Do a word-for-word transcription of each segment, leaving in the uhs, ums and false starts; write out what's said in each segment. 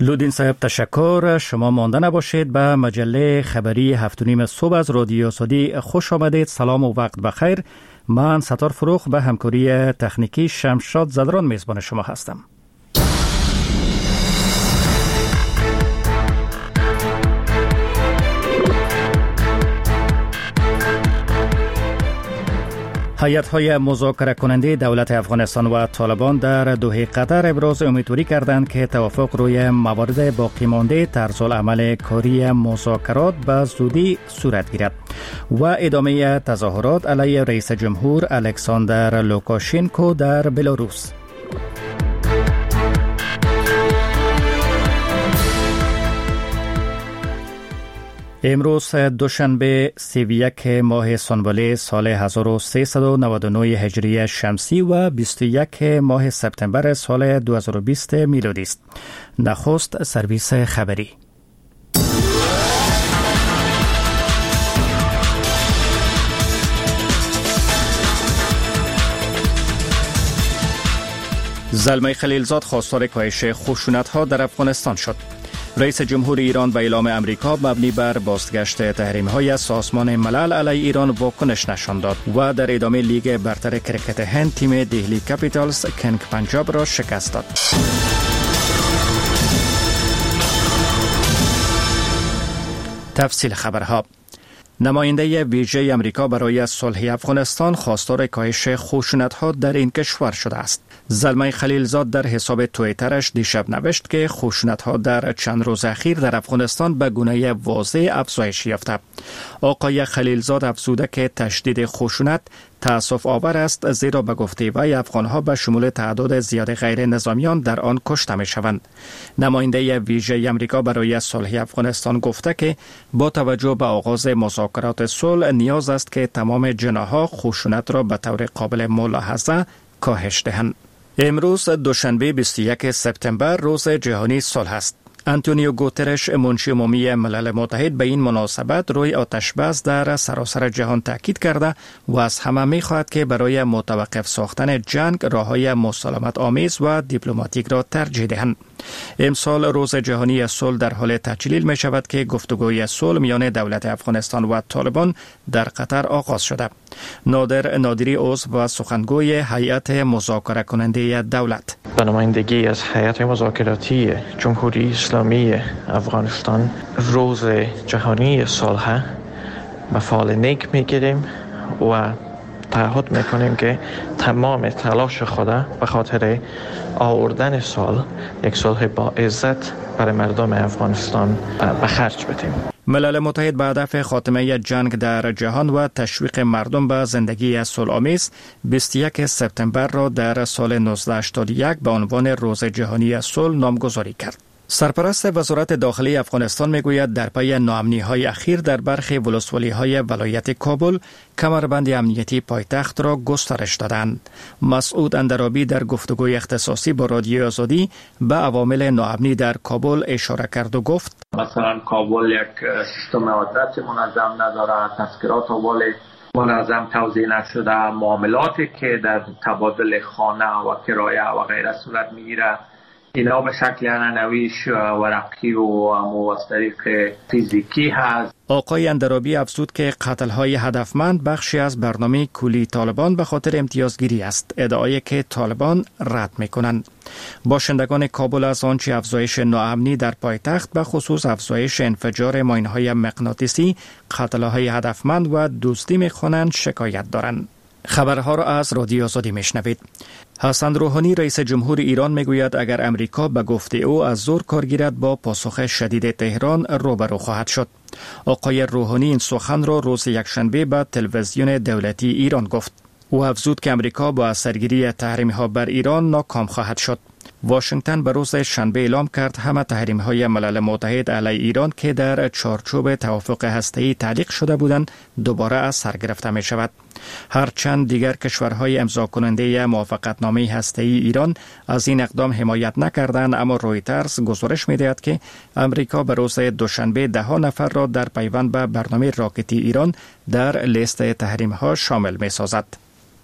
لودین صاحب تشکر. شما مانده نباشید. به مجله خبری هفت و نیم صبح از رادیو سعودی خوش آمدید. سلام و وقت بخیر. من ستار فروخ به همکاری تکنیکی شمشاد زدران میزبان شما هستم. هیئت‌های مذاکره کننده دولت افغانستان و طالبان در دوحه قطر ابراز امیدواری کردند که توافق روی موارد باقی مانده طرزالعمل کاری مذاکرات به زودی صورت گیرد و ادامه تظاهرات علیه رئیس جمهور الکساندر لوکاشنکو در بلاروس. امروز دوشنبه سی و یک ماه سنبله سال هزار و سیصد و نود و نه هجری شمسی و بیست و یک ماه سپتامبر سال دو هزار و بیست میلادی است. نخست سرویس خبری. زلمه خلیلزاد خواستار کاهش خشونت‌ها در افغانستان شد. رئیس جمهور ایران به اعلام امریکا مبنی بر بازگشت تحریم‌های از سازمان ملل علیه ایران واکنش نشان داد و در ادامه لیگ برتر کرکت هند تیم دهلی کپیتالز کنگ پنجاب را شکست داد. تفصیل خبرها. نماینده ویژه امریکا برای صلح افغانستان خواستار کاهش خشونت‌ها در این کشور شده است. زلمه خلیلزاد در حساب توییترش دیشب نوشت که خشونت‌ها در چند روز اخیر در افغانستان به گونه واضح افزایش یافته. آقای خلیلزاد افزوده که تشدید خشونت تأسف آور است، زیرا به گفته وی افغان‌ها به شمول تعداد زیاد غیر نظامیان در آن کشته می‌شوند. نماینده ویژه آمریکا برای صلح افغانستان گفته که با توجه به آغاز مذاکرات صلح نیاز است که تمام جناح‌ها خشونت را به طور قابل ملاحظه کاهش دهند. امروز دوشنبه بیست و یک سپتامبر روز جهانی صلح است. آنتونیو گوترش منشی عمومی ملل متحد به این مناسبت روی آتشبس در سراسر جهان تاکید کرده و از همه می خواهد که برای متوقف ساختن جنگ راههای مسالمت آمیز و دیپلماتیک را ترجیح دهند. امسال روز جهانی صلح در حال تجلیل می شود که گفتگوی صلح میان دولت افغانستان و طالبان در قطر آغاز شده. نادر نادری عضو و سخنگوی هیئت مذاکره کننده دولت: به نمایندگی از هیئت مذاکراتی جمهوری اسلامی افغانستان روز جهانی صلح به فال نیک میگیریم و تعهد میکنیم که تمام تلاش خود به خاطر آوردن صلح، یک صلح با عزت برای مردم افغانستان به خرج بدیم. ملل متحد به هدف خاتمه جنگ در جهان و تشویق مردم به زندگی صلح‌آمیز بیست و یک سپتامبر را در سال نوزده هشتاد و یک به عنوان روز جهانی صلح نامگذاری کرد. سرپرست وزارت داخلی افغانستان میگوید در پی ناامنی‌های اخیر در برخی ولسوالی‌های ولایت کابل کمربند امنیتی پایتخت را گسترش دادند. مسعود اندرابی در گفتگوی اختصاصی با رادیو آزادی به عوامل ناامنی در کابل اشاره کرد و گفت: مثلا کابل یک سیستم آدرس منظم ندارد، تذکرات اول منظم توزیع نشده، معاملاتی که در تبادل خانه و کرایه و غیره صورت میگیرد اینا به شکل عنعنویش ورقی و از طریق فیزیکی هست. آقای اندرابی افزود که قتل‌های هدفمند بخشی از برنامه کلی طالبان به خاطر امتیازگیری است، ادعایی که طالبان رد می‌کنند. باشندگان کابل از آنچه افزایش ناامنی در پایتخت به خصوص افزایش انفجار ماین‌های مغناطیسی، قتل‌های هدفمند و دزدی می‌خوانند شکایت دارند. خبرها را از رادیو آزادی میشنوید. حسن روحانی رئیس جمهور ایران میگوید اگر امریکا به گفته او از زور کار گیرد با پاسخ شدید تهران روبرو خواهد شد. آقای روحانی این سخن را روز یکشنبه به تلویزیون دولتی ایران گفت. او افزود که امریکا با اثرگیری تحریم‌ها بر ایران ناکام خواهد شد. واشنگتن به روز شنبه اعلام کرد همه تحریم‌های ملل متحد علیه ایران که در چارچوب توافق هسته‌ای تعلیق شده بودند دوباره از سر گرفته می شود. هرچند دیگر کشورهای امضا کننده موافقتنامه هسته‌ای ایران از این اقدام حمایت نکردند، اما رویترز گزارش می‌دهد که امریکا به روز دوشنبه ده ها نفر را در پیوند به برنامه راکتی ایران در لیست تحریم‌ها شامل می‌سازد.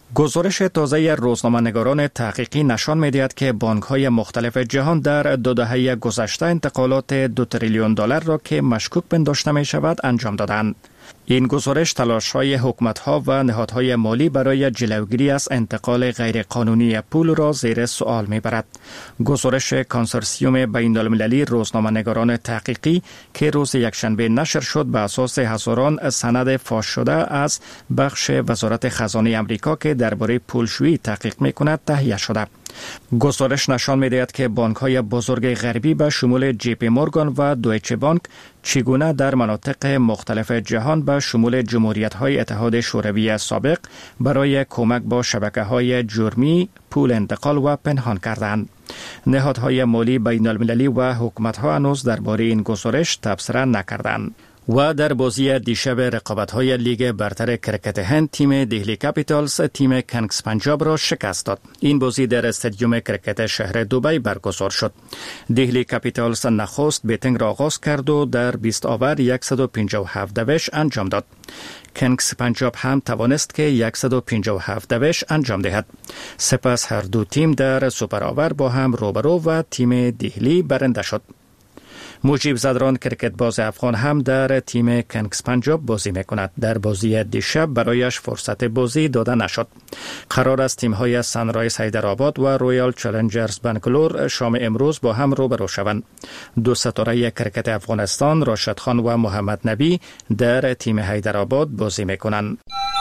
گزارش تازه روزنامه‌نگاران تحقیقی نشان می‌دهد که بانک‌های مختلف جهان در دو دهه گذشته انتقالات دو تریلیون دلار را که مشکوک پنداشته می‌شود انجام دادند. این گزارش تلاش‌های حکومت‌ها و نهادهای مالی برای جلوگیری از انتقال غیرقانونی پول را زیر سوال می‌برد. گزارش کنسورسیوم بین‌المللی روزنامه‌نگاران تحقیقی که روز یکشنبه نشر شد بر اساس هزاران سند فاش شده از بخش وزارت خزانه آمریکا که درباره پولشویی تحقیق می‌کند تهیه شده. گزارش نشان می‌دهد که بانک‌های بزرگ غربی به شمول جی پی مورگان و دویچه بانک چگونه در مناطق مختلف جهان به شمول جمهوریت‌های اتحاد شوروی سابق برای کمک با شبکه‌های جرمی پول انتقال و پنهان کردند. نهادهای مالی بین‌المللی و حکومت‌ها هنوز درباره این گزارش تبصره نکردند. و در بازی دیشب رقابت‌های لیگ برتر کرکت هند تیم دهلی کپیتالز تیم کنگز پنجاب را شکست داد. این بازی در استادیوم کرکت شهر دبی برگزار شد. دهلی کپیتالز نخست بیتینگ را آغاز کرد و در بیست آور صد و پنجاه و هفت دوش انجام داد. کنگز پنجاب هم توانست که صد و پنجاه و هفت دوش انجام دهد. سپس هر دو تیم در سوپر آور با هم روبرو و تیم دهلی برنده شد. مجیب زدران کرکت باز افغان هم در تیم کنگز پنجاب بازی میکند. در بازی دیشب برایش فرصت بازی داده نشد. قرار است تیم‌های سنرایز حیدرآباد و رویال چالنجرز بنگلور شام امروز با هم روبرو شوند. دو ستاره کرکت افغانستان راشد خان و محمد نبی در تیم حیدرآباد بازی میکنند.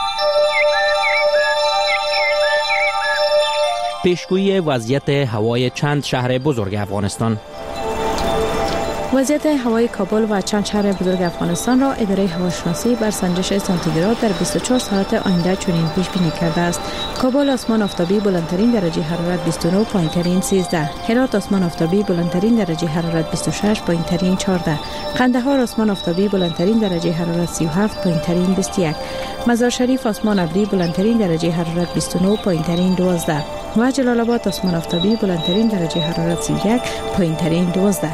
پیشگویی وضعیت هوای چند شهر بزرگ افغانستان. وضعیت هوای کابل و چند شهر بزرگ افغانستان را اداره هواشناسی بر سنجش سانتیگراد در بیست و چهار ساعت آینده چنین پیش بینی کرده است. کابل آسمان آفتابی بلندترین درجه حرارت بیست و نه، پایینترین سیزده. هرات آسمان آفتابی بلندترین درجه حرارت بیست و شش، پایینترین چهارده. قندهار آسمان آفتابی بلندترین درجه حرارت سی و هفت، پایینترین بیست و یک. مزار شریف آسمان ابری بلندترین درجه حرارت بیست و نه، پایینترین دوازده. و جلال آباد آسمان آفتابی بلندترین درجه حرارت سی و یک، پایینترین دوازده.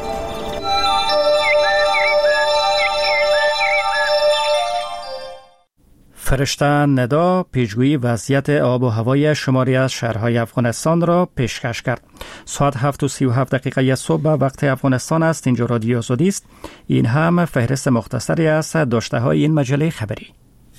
فرشته ندا پیشگویی وضعیت آب و هوای شماری از شهرهای افغانستان را پیشکش کرد. ساعت هفت و سی و هفت دقیقه صبح وقت افغانستان است. اینجا رادیو آزادی است. این هم فهرست مختصری از داشته های این مجله خبری.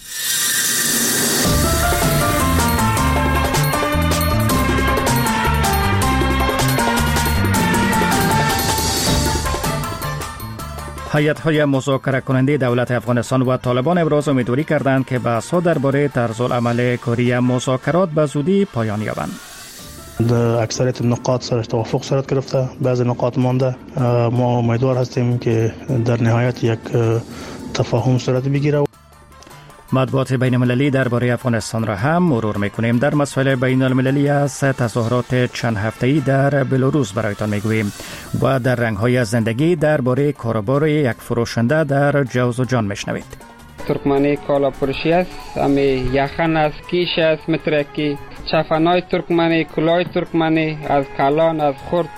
هیئت‌های مذاکره کننده دولت افغانستان و طالبان ابراز امیدواری کردند که بحث‌ها درباره طرزالعمل کاری مذاکرات به زودی پایان یابند. در اکثریت نقاط سر توافق صورت گرفته، بعضی نقاط مانده. ما امیدوار هستیم که در نهایت یک تفاهم صورت بگیره. مطبوعات بین المللی درباره افغانستان را هم مرور میکنیم. در مسائل بین المللی از تظاهرات چند هفته‌ای در بلاروس برایتان میگوییم و در رنگ‌های زندگی درباره کاروبار یک فروشنده در جوزجان میشنوید. ترکمنی کالا فروشی است، امی یخن است، کیش است، مترکی، چفنای ترکمنی، کلای ترکمنی، از کلان، از خرد.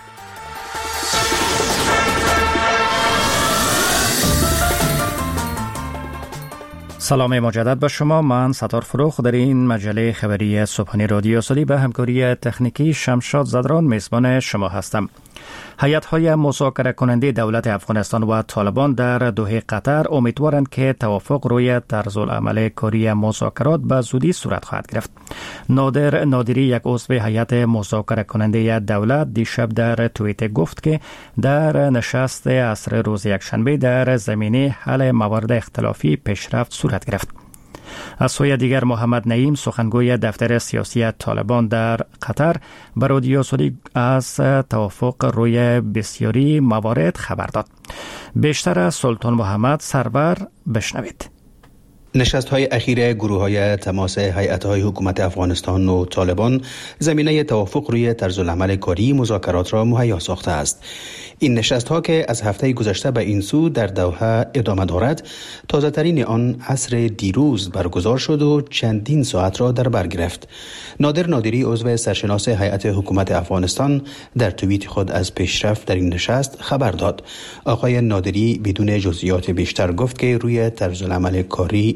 سلام مجدد به شما. من ستار فروخ در این مجله خبری صبحانه رادیو آزادی به همکاری تکنیکی شمشاد زدران میزبان شما هستم. هیئت‌های مذاکره کننده دولت افغانستان و طالبان در دوحه قطر امیدوارند که توافق روی طرزالعمل کاری مذاکرات به زودی صورت خواهد گرفت. نادر نادری، یک عضو هیئت مذاکره کننده دولت، دیشب در توییتر گفت که در نشست عصر روز یکشنبه در زمینه حل موارد اختلافی پیشرفت صورت گرفت. از سوی دیگر محمد نعیم، سخنگوی دفتر سیاسی طالبان در قطر، به رادیو آزادی از توافق روی بسیاری موارد خبر داد. بیشتر از سلطان محمد سرور بشنوید. نشست‌های اخیر گروه‌های تماس هیئت‌های حکومت افغانستان و طالبان زمینه توافق روی طرزالعمل کاری مذاکرات را مهیا ساخته است. این نشست‌ها که از هفته گذشته به این سو در دوحه ادامه دارد، تازه‌ترین آن عصر دیروز برگزار شد و چندین ساعت را در بر گرفت. نادر نادری، عضو سرشناس هیئت حکومت افغانستان، در توییت خود از پیشرفت در این نشست خبر داد. آقای نادری بدون جزئیات بیشتر گفت که روی طرزالعمل کاری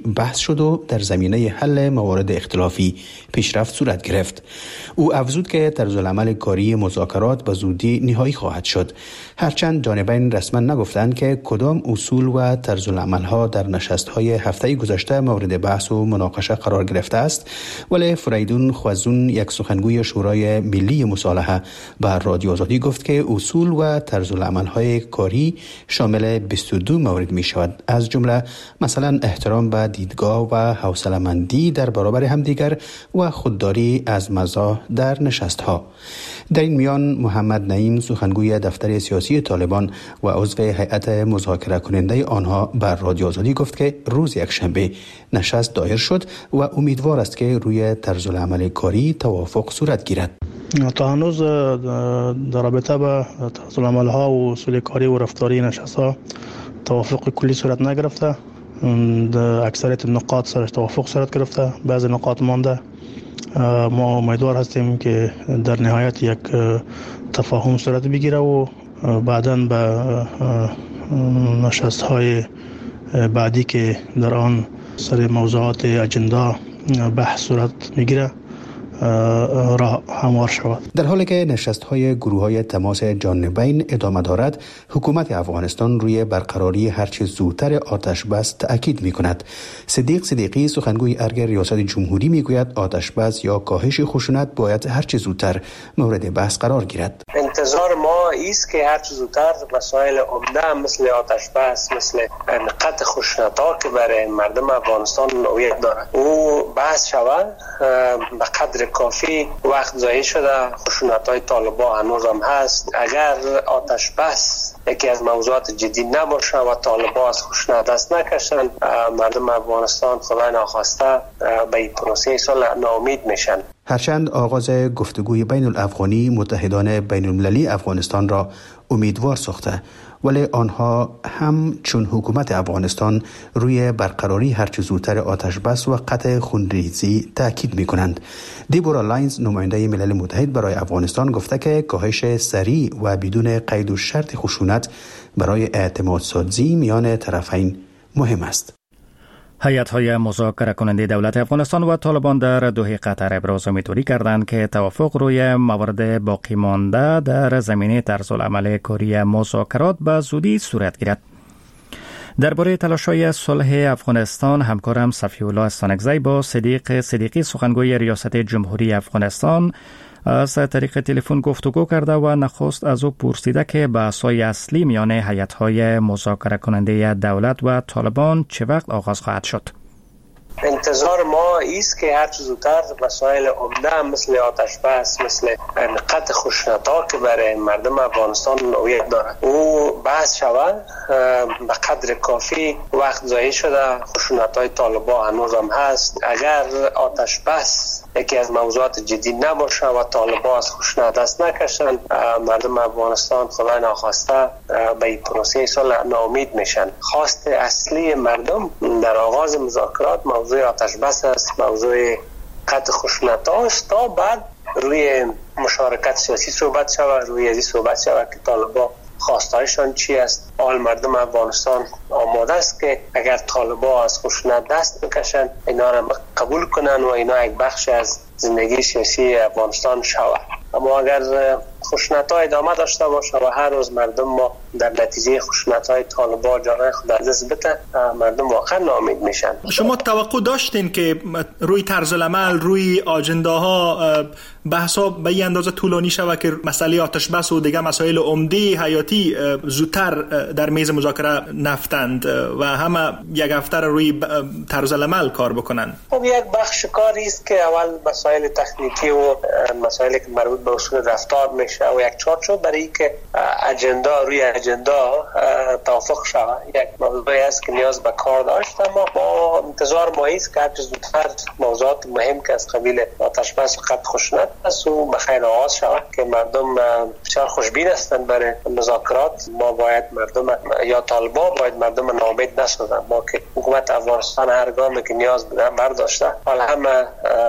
بحث شد و در زمینه حل موارد اختلافی پیشرفت صورت گرفت. او افزود که طرزالعمل کاری مذاکرات به زودی نهایی خواهد شد. هرچند جانبین رسما نگفتند که کدام اصول و طرزالعمل‌ها در نشست‌های هفته گذشته مورد بحث و مناقشه قرار گرفته است، ولی فریدون خوازون، یک سخنگوی شورای ملی مصالحه، به رادیو آزادی گفت که اصول و طرزالعمل‌های کاری شامل بیست و دو مورد می شود، از جمله مثلا احترام به دیدگاه و حوصله‌مندی در برابر همدیگر و خودداری از مزاح در نشست‌ها. در این میان محمد نعیم، سخنگوی دفتر سیاسی طالبان و عضو هیئت مذاکره کننده آنها، بر رادیو آزادی گفت که روز یکشنبه نشست دایر شد و امیدوار است که روی طرزالعمل کاری توافق صورت گیرد. تا هنوز در رابطه با طرزالعمل‌ها و اصول کاری و رفتاری نشست‌ها توافق کلی صورت نگرفته. در اکثریت نقاط سرش توافق صورت گرفته، بعضی نقاط مانده. ما امیدوار هستیم که در نهایت یک تفاهم صورت بگیره و بعداً به نشست‌های بعدی که در آن سر موضوعات اجندا بحث صورت میگیره راه هموار شود. در حالی که نشست‌های گروه‌های تماس جانبین ادامه دارد، حکومت افغانستان روی برقراری هرچه زودتر آتش بس تأکید می‌کند. صدیق صدیقی، سخنگوی ارگ ریاست جمهوری، میگوید آتش بس یا کاهش خشونت باید هرچه زودتر مورد بحث قرار گیرد. انتظار ما است که هرچه زودتر مسائل عمده مثل آتش بس، مثل قطع خشونت‌ها که برای مردم افغانستان اولویت دارد او بحث شود. به قدر کافی وقت ضایع شده، خشونت‌های طالبان هنوز هم هست. اگر آتش بس یکی از موضوعات جدی نباشه و طالبان از خشونت دست نکشن، مردم افغانستان خدای ناخواسته به این پروسه صلح ناامید میشن. هرچند آغاز گفتگوی بین الافغانی متحدان بین المللی افغانستان را امیدوار ساخته، ولی آنها هم چون حکومت افغانستان روی برقراری هرچه زودتر آتش بس و قطع خونریزی تاکید می‌کنند. دیبورا لاینز، نماینده ملل متحد برای افغانستان، گفته که کاهش سریع و بدون قید و شرط خشونت برای اعتماد سازی میان طرفین مهم است. هیئت‌های مذاکره کننده دولت افغانستان و طالبان در دوحه قطر ابراز امیدواری کردند که توافق روی موارد باقی مانده در زمینه طرزالعمل کاری مذاکرات به زودی صورت گیرد. درباره تلاش‌های صلح افغانستان، همکارم صفی الله استانکزی با صدیق صدیقی، سخنگوی ریاست جمهوری افغانستان، از طریق تلفن گفتگو کرده و نخست از او پرسیده که بحث‌های اصلی میان هیئت‌های مذاکره کننده دولت و طالبان چه وقت آغاز خواهد شد. انتظار ما است که هر چه زودتر مسائل عمده مثل آتش بس، مثل قطع خشونت‌ها که برای مردم افغانستان اولویت دارد او بحث شود. به قدر کافی وقت ضایع شده، خشونت‌های طالبان هنوز هم هست. اگر آتش بس یکی از موضوعات جدی نباشه و طالبان از خشونت دست نکشن، مردم افغانستان خدای ناخواسته به این پروسه صلح ناامید میشن. خواست اصلی مردم در آغاز مذاکرات موضوع آتش بس است، موضوع قطع خشونت است، تا بعد روی مشارکت سیاسی صحبت شود، روی ازی صحبت شود که طالبان خواستایشان چی است. آل مردم افغانستان آماده است که اگر طالبان از خشونت دست بکشن اینا را قبول کنن و اینا یک بخش از زندگی سیاسی افغانستان شود. اما اگر خشونت‌ها ادامه داشته باشه و هر روز مردم ما در نتیجه خشونت‌های طالبان جانهای خود از دست بده، مردم واقعا ناامید میشن. شما توقع داشتین که روی طرزالعمل، روی آجنداها بحثا به این اندازه طولانی شود که مسئله آتش بس و دیگه مسائل عمده حیاتی زودتر در میز مذاکره نفتند و همه یک هفته روی طرزالعمل کار بکنن؟ خب یک بخش کاری است که اول مسائل تکنیکی و مسائلی که مربوط به اصول رفتار میشه و یک چارچوب برای که اجندا روی اجندا توافق شود یک موضوعی است که نیاز به کار داشت. اما با انتظار ما است که هر چه زودتر موضوعات مهم که از قبیل آتش بس و قطع خشونت است و به خیر آغاز شود که مردم بسیار خوشبین هستند برای مذاکرات. ما باید مردم یا طالبان باید مردم ناامید نسازند. ما که حکومت افغانستان هر گامی که نیاز برداشته، حالا همه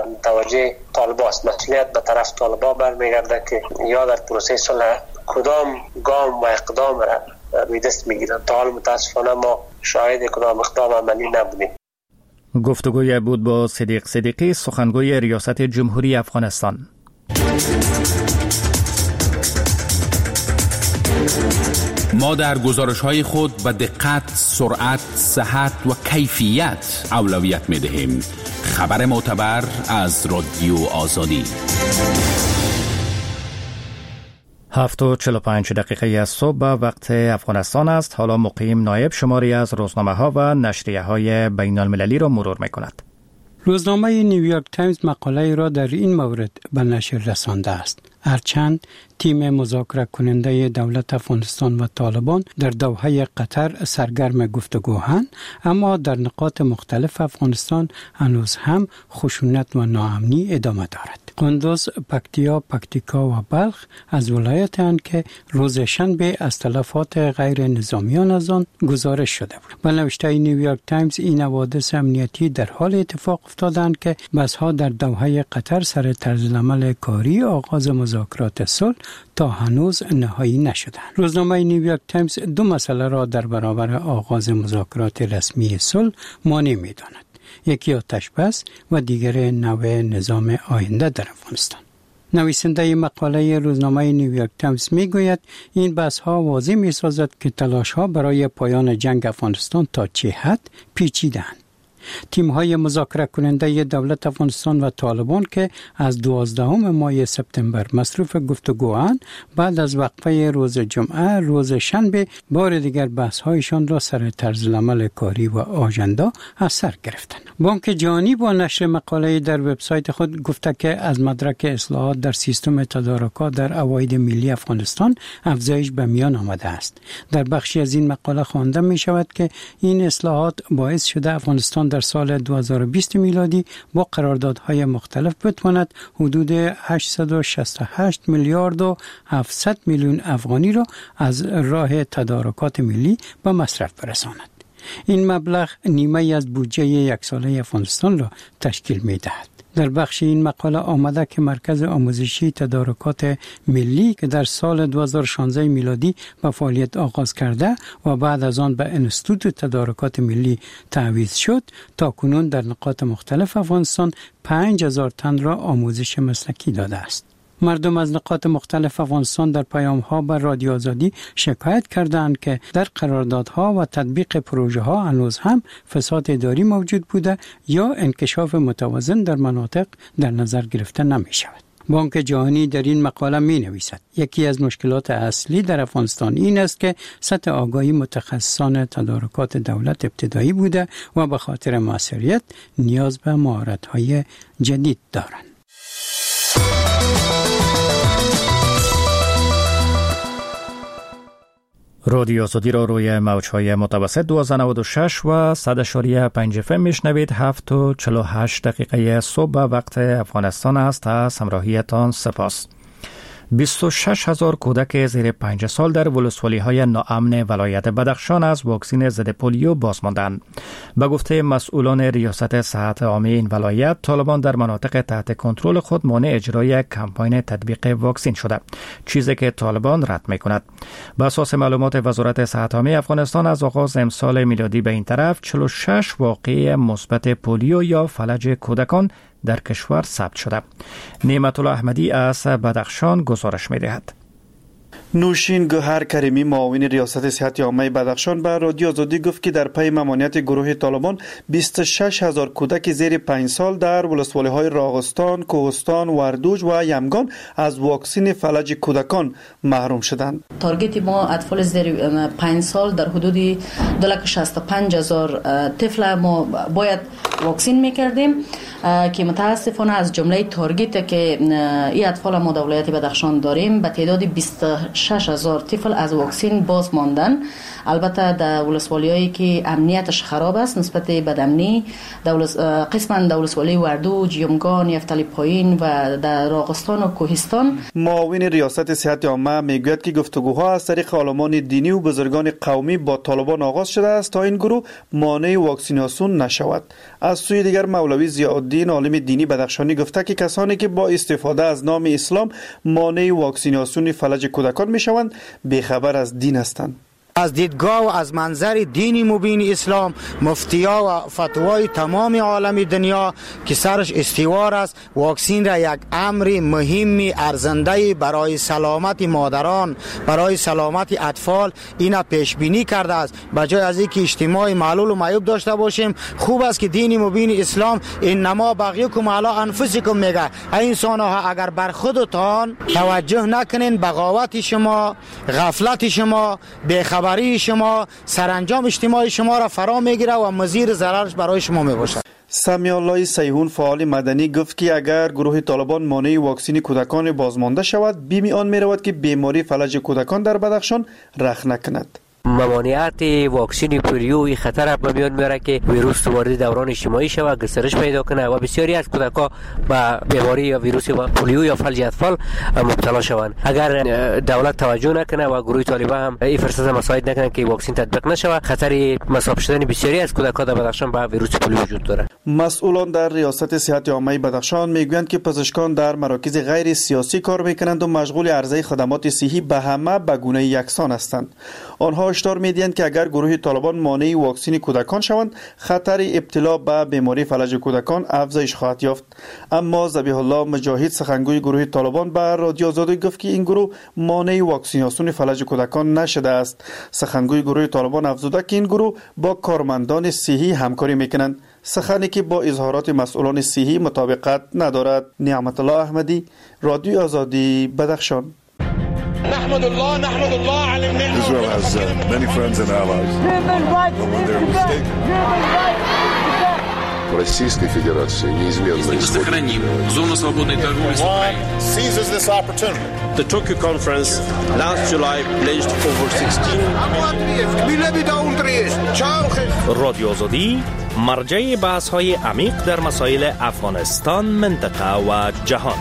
توجه طالبان است. مسئولیت به طرف طالبان برمیگرده که یا در پروسه صلح کدام گام و اقدام را روی دست میگیرند. تا حال متاسفانه ما شاهد کدام اقدام عملی نبودیم. گفتگوی بود با صدیق صدیقی، سخنگوی ریاست جمهوری افغانستان. ما در گزارش‌های خود به دقت، سرعت، صحت و کیفیت اولویت می‌دهیم. خبر معتبر از رادیو آزادی. هفت و چهل و پنج دقیقه از صبح وقت افغانستان است. حالا مقیم نایب شماری از روزنامه ها و نشریه های بین المللی را مرور می کند. روزنامه نیویورک تایمز مقاله را در این مورد به نشر رسانده است. هرچند تیم مذاکره کننده دولت افغانستان و طالبان در دوحه قطر سرگرم گفتگوهند، اما در نقاط مختلف افغانستان هنوز هم خشونت و ناامنی ادامه دارد. قندوز، پکتیا، پکتیکا و بلخ از ولایت‌اند که روز شنبه از تلفات غیر نظامیان از آن گزارش شده بود. به نوشته نیویورک تایمز، این حوادث امنیتی در حال اتفاق افتادند که بسها در دوحه قطر سر طرزالعمل کاری آغاز مذاکرات صلح تا هنوز نهایی نشدند. روزنامه نیویورک تایمز دو مسئله را در برابر آغاز مذاکرات رسمی صلح مانع می‌داند. یکی آتش بس و دیگر نوع نظام آینده در افغانستان. نویسنده مقاله روزنامه نیویورک تایمز میگوید این بحث ها واضح میسازد که تلاش ها برای پایان جنگ افغانستان تا چه حد پیچیده‌اند. تیم های مذاکره کننده دولت افغانستان و طالبان که از دوازدهم ماه سپتامبر مصروف گفتگوان، بعد از وقفه روز جمعه روز شنبه بار دیگر بحث هایشان را سر طرزالعمل کاری و آژاندا از سر گرفتند. بانک جهانی با نشر مقاله در وبسایت خود گفته که از مدرک اصلاحات در سیستم تدارکات در عواید ملی افغانستان افزایش به میان آمده است. در بخشی از این مقاله خوانده می شود که این اصلاحات باعث شده افغانستان در سال دو هزار و بیست میلادی با قراردادهای مختلف بتواند حدود هشتصد و شصت و هشت میلیارد و هفتصد میلیون افغانی را از راه تدارکات ملی به مصرف برساند. این مبلغ نیمه از بودجه یک ساله افغانستان را تشکیل می دهد. در بخش این مقاله آمده که مرکز آموزشی تدارکات ملی که در سال دو هزار و شانزده میلادی به فعالیت آغاز کرده و بعد از آن به انستیتوت تدارکات ملی تعویض شد، تا کنون در نقاط مختلف افغانستان پنج هزار تن را آموزش مسلکی داده است. مردم از نقاط مختلف افغانستان در پیام‌ها بر رادیو آزادی شکایت کردند که در قراردادها و تطبیق پروژه‌ها هنوز هم فساد اداری موجود بوده یا انکشاف متوازن در مناطق در نظر گرفته نمی‌شود. بانک جهانی در این مقاله می نویسد یکی از مشکلات اصلی در افغانستان این است که سطح آگاهی متخصصان تدارکات دولت ابتدایی بوده و به خاطر موثریت نیاز به مهارت‌های جدید دارند. رادیو آزادی را روی موج‌های متوسط دویست و نود و شش و صد اشاری پنج اف ام میشنوید. هفت و چهل و هشت دقیقه صبح وقت افغانستان است. از همراهیتان سپاس. بیست و شش هزار کودک زیر پنج سال در ولسوالی‌های ناامن ولایت بدخشان از واکسن ضد پولیو باز ماندند. به گفته مسئولان ریاست صحت عامه این ولایت، طالبان در مناطق تحت کنترل خود مانع اجرای کمپاین تطبیق واکسن شده، چیزی که طالبان رد می‌کند. بر اساس معلومات وزارت صحت عامه افغانستان، از آغاز امسال میلادی به این طرف چهل و شش واقعه مثبت پولیو یا فلج کودکان در کشور ثبت شده. نعمت الله احمدی از بدخشان گزارش می‌دهد. نوشین گوهر کریمی، معاون ریاست صحت عامه بدخشان، به رادیو آزادی گفت که در پی ممانعت گروه طالبان بیست و شش هزار کودک زیر پنج سال در ولسوالی‌های راغستان، کوهستان، وردوج و یمگان از واکسن فلج کودکان محروم شدند. تارگت ما اطفال زیر پنج سال در حدود دو لک و شصت و پنج هزار طفل ما باید واکسن می‌کردیم که متاسفانه از جمله تارگت که این اطفال ما در ولایت بدخشان داریم به تعداد بیست و شش هزار طفل از واکسن باز ماندن. البته در ولسوالی‌هایی که امنیتش خراب است نسبت بدامنی، قسما در ولسوالی وردوج، یمگان، یفتلی پایین و در راغستان و کوهستان. معاون ریاست صحت عامه میگوید که گفتگوها از طریق عالمان دینی و بزرگان قومی با طالبان آغاز شده است تا این گروه مانع واکسیناسیون نشود. از سوی دیگر مولوی ضیاءالدین عالم دینی بدخشانی گفته که کسانی که با استفاده از نام اسلام مانع واکسیناسیون فلج کودکان میشوند بیخبر از دین هستند. از دیدگاه و از منظر دین مبین اسلام، مفتیا و فتوای تمام عالم دنیا که سرش استوار است، واکسین را یک امر مهمی ارزنده برای سلامت مادران، برای سلامت اطفال اینا پیش بینی کرده است. بجای از اینکه اجتماع معلول و معیوب داشته باشیم، خوب است که دین مبین اسلام انما بغیکم علی انفسکم میگه ای انسان ها اگر بر خودتان توجه نکنین، بغاوت شما، غفلت شما، بیخبری شما، سرانجام اجتماع شما را فرا میگیره و مزید ضررش برای شما میباشه. سمیع الله سیحون فعال مدنی گفت که اگر گروه طالبان مانع واکسین کودکان بازمانده شود، بیم آن میرود که بیماری فلج کودکان در بدخشان رخ نکند. ممانعت واکسین پولیو خطر به میان میاره که ویروس وارد دوران اجتماعی شود، گسترش پیدا کنه و بسیاری از کودکان به بیماری یا ویروس پولیو یا فلج اطفال مبتلا شوند. اگر دولت توجه نکنه و گروه طالبان هم این فرصت مساعد نکنه که واکسین تطبیق نشود، خطر مصاب شدن بسیاری از کودکان در بدخشان به ویروس پولیو وجود داره. مسئولان در ریاست صحت عامه بدخشان میگویند که پزشکان در مراکز غیر سیاسی کار میکنند و مشغول عرضه خدمات صحی به همه به گونه یکسان هستند. آنها هشدار میدهند که اگر گروه طالبان مانع واکسین کودکان شوند، خطر ابتلا به بیماری فلج کودکان افزایش خواهد یافت. اما ذبیح الله مجاهد سخنگوی گروه طالبان به رادیو آزادی گفت که این گروه مانع واکسیناسیون فلج کودکان نشده است. سخنگوی گروه طالبان افزوده که این گروه با کارمندان صحی همکاری میکنند، سخنی که با اظهارات مسئولان صحی مطابقت ندارد. نعمت الله احمدی، رادیو آزادی، بدخشان. نحمد الله نحمد الله على النعمة. Israel has uh, many friends and allies. But when they're mistaken. В Российской Федерации неизменно сохраним зону свободной торговли с Украиной. Seizes this opportunity. The Tokyo conference last July pledged over sixteen. رادیو آزادی مرجع بحث‌های عمیق در مسائل افغانستان، منطقه و جهان.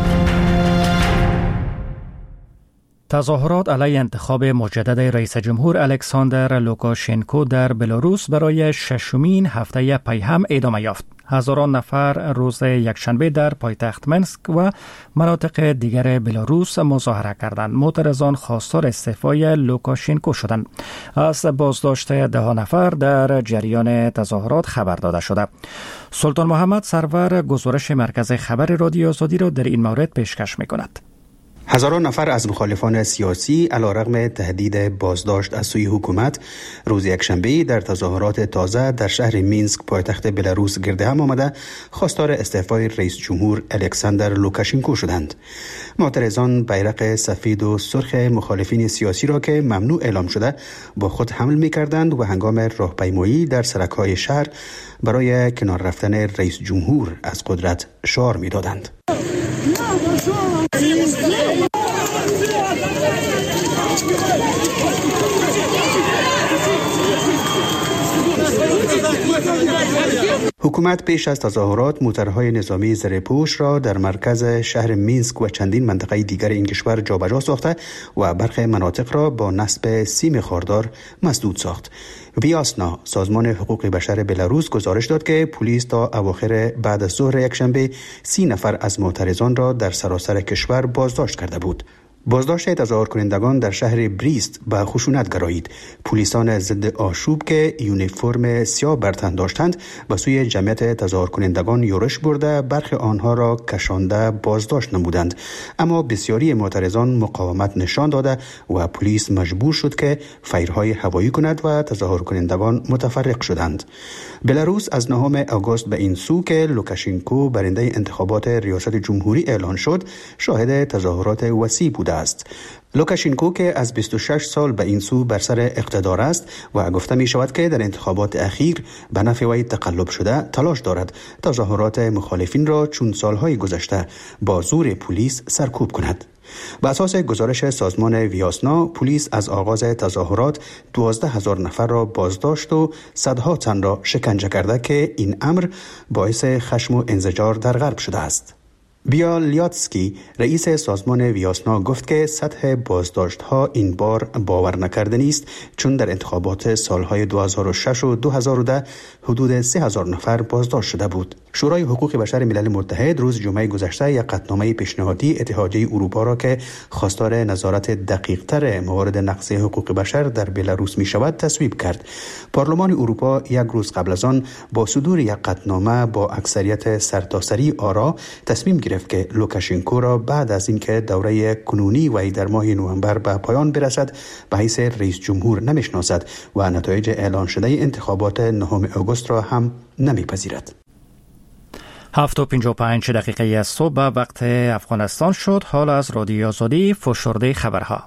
تظاهرات علیه انتخاب مجدد رئیس جمهور الکساندر لوکاشنکو در بلاروس برای ششمین هفته پی هم ادامه یافت. هزاران نفر روز یکشنبه در پایتخت منسک و مناطق دیگر بلاروس مظاهره کردند. معترضان خواستار استعفای لوکاشنکو شدند. از بازداشت ده نفر در جریان تظاهرات خبر داده شده. سلطان محمد سرور گزارش مرکز خبر رادیو آزادی را در این مورد پیشکش می‌کند. هزاران نفر از مخالفان سیاسی علیرغم تهدید بازداشت از سوی حکومت روز یکشنبه در تظاهرات تازه در شهر مینسک پایتخت بلاروس گرد هم آمده خواستار استعفای رئیس جمهور الکساندر لوکاشنکو شدند. معترضان بیرق سفید و سرخ مخالفین سیاسی را که ممنوع اعلام شده با خود حمل می‌کردند و هنگام راهپیمایی در سرک‌های شهر برای کنار رفتن رئیس جمهور از قدرت شعار می‌دادند. حکومت پیش از تظاهرات موترهای نظامی زره‌پوش را در مرکز شهر مینسک و چندین منطقه دیگر این کشور جابجا ساخته و برخی مناطق را با نصب سیم خاردار مسدود ساخت. ویاسنا، سازمان حقوق بشر بلاروس، گزارش داد که پلیس تا اواخر بعد از ظهر یکشنبه سی نفر از معترضان را در سراسر کشور بازداشت کرده بود. بازداشت تظاهر کنندگان در شهر بریست به خشونت گرایید. پلیسان ضد آشوب که یونیفرم سیاه بر تن داشتند به سوی جمعیت تظاهر کنندگان یورش برده برخی آنها را کشانده بازداشت نمودند، اما بسیاری معترضان مقاومت نشان داده و پلیس مجبور شد که فیرهای هوایی کند و تظاهر کنندگان متفرق شدند. بلاروس از نهم آگوست به این سو که لوکاشنکو برنده انتخابات ریاست جمهوری اعلان شد شاهد تظاهرات وسیع بوده است. لوکاشنکو که از بیست و شش سال به این سو بر سر اقتدار است و گفته می شود که در انتخابات اخیر به نفع وی تقلب شده تلاش دارد تظاهرات مخالفین را چون سالهای گذشته با زور پلیس سرکوب کند. بر اساس گزارش سازمان ویاسنا، پلیس از آغاز تظاهرات دوازده هزار نفر را بازداشت و صدها تن را شکنجه کرده که این امر باعث خشم و انزجار در غرب شده است. بیالیاتسکی رئیس سازمان ویاسنا گفت که سطح بازداشت‌ها این بار باور نکردنی است، چون در انتخابات سالهای دو هزار و شش و دو هزار و ده حدود سه هزار نفر بازداشت شده بود. شورای حقوق بشر ملل متحد روز جمعه گذشته یک قطعنامه پیشنهادی اتحادیه اروپا را که خواستار نظارت دقیق‌تر موارد نقض حقوق بشر در بلاروس می شود تصویب کرد. پارلمان اروپا یک روز قبل از آن با صدور یک قطعنامه با اکثریت سرتاسری آرا تصمیم گرفت که لوکاشنکو را بعد از اینکه دوره کنونی وی در ماه نوامبر به پایان برسد به حیث رئیس جمهور نمیشناسد و نتایج اعلان شده انتخابات نهم آگوست را هم نمیپذیرد. هفت و پنجاه و پنج دقیقه از صبح وقت افغانستان شد. حال از رادیو آزادی فشرده خبرها.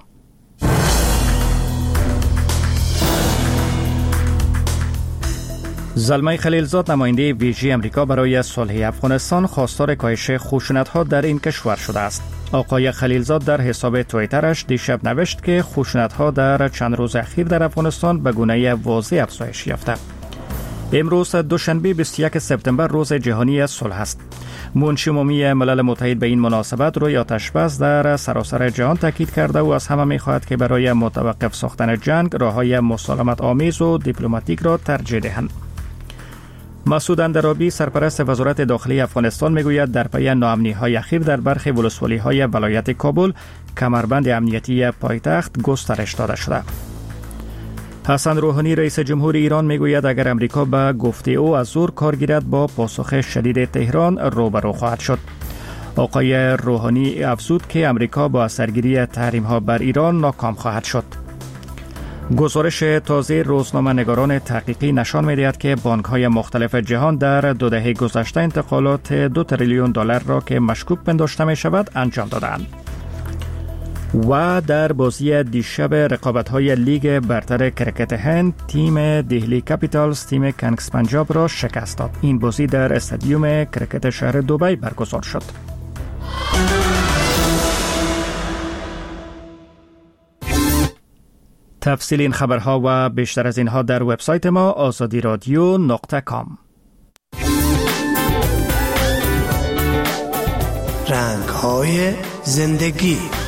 زلمه خلیلزاد نماینده ویژه امریکا برای صلح افغانستان خواستار کاهش خشونت‌ها در این کشور شده است. آقای خلیلزاد در حساب توییترش دیشب نوشت که خشونت‌ها در چند روز اخیر در افغانستان به گونه واضح افزایش یافته. امروز دوشنبه بیست و یک سپتامبر روز جهانی صلح است. منشی عمومی ملل متحد به این مناسبت روی آتش‌بس در سراسر جهان تاکید کرده و از همه می‌خواهد که برای متوقف ساختن جنگ راه‌های مسالمت آمیز و دیپلماتیک را ترجیح دهند. مسعود اندرابی سرپرست وزارت داخلی افغانستان میگوید در پی ناامنی‌های اخیر در برخی ولسوالی‌های ولایت کابل کمربند امنیتی پایتخت گسترش داده شده. حسن روحانی رئیس جمهور ایران میگوید اگر امریکا به گفته او از زور کار گیرد با پاسخ شدید تهران روبرو خواهد شد. آقای روحانی افزود که امریکا با سرگیری تحریم‌ها بر ایران ناکام خواهد شد. گزارش تازه روزنامه نگاران تحقیقی نشان می‌دهد که بانک‌های مختلف جهان در دو دهه گذشته انتقالات دو تریلیون دلار را که مشکوک پنداشته می‌شود انجام دادند. و در بازی دیشب رقابت‌های لیگ برتر کرکت هند تیم دهلی کپیتالز تیم کنگز پنجاب را شکست داد. این بازی در استادیوم کرکت شهر دبی برگزار شد. تفصیل این خبرها و بیشتر از اینها در وبسایت ما آزادی رادیو نقطه کام. رنگ‌های زندگی